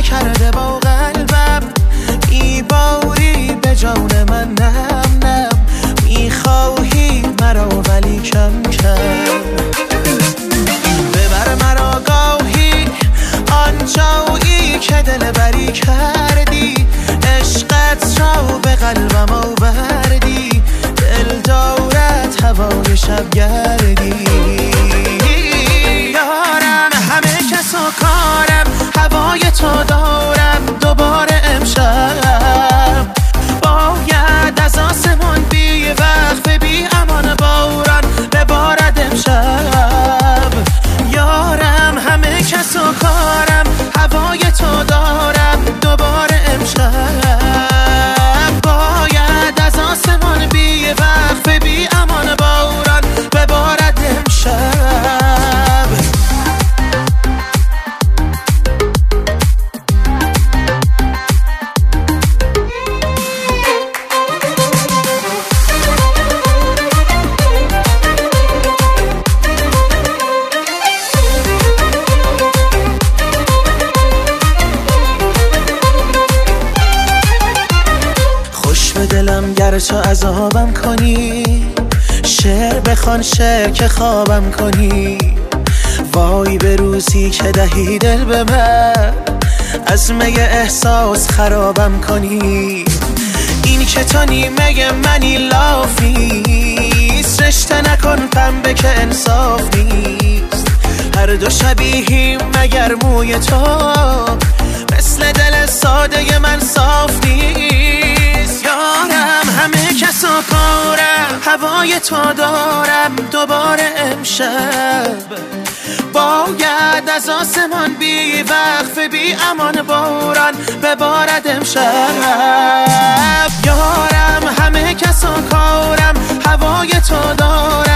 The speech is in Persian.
کرده با قلبم، میباری به جان من نم نم، میخواهی مرا ولی کم کم. ببر مرا گاهی آنجایی که دل بری کردی، عشقت را به قلبم آوردی، دل دارد هوای شب گردی. یارم همه کس و کارم، هوای تو دارم دوباره امشب. باید از آسمان بی وقف بی امان باران ببارد امشب. یارم همه کس و کارم، هوای تو دارم دوباره امشب. باید از آسمان بی وقف بی امان باران ببارد امشب. دلم گر تو عذابم کنی، شعر بخوان شعر که خوابم کنی. وای به روزی که دهی دل به من، از می احساس خرابم کنی. این که تو نیمه منی لاف نیست، رشته نکن پنبه که انصاف نیست. هر دو شبیهیم مگر موی تو، مثل دل ساده من صاف نیست. یارم همه کس و کارم، هوای تو دارم دوباره امشب. باید از آسمان بی وقف بی امان باران ببارد امشب. یارم همه کس و کارم، هوای تو دارم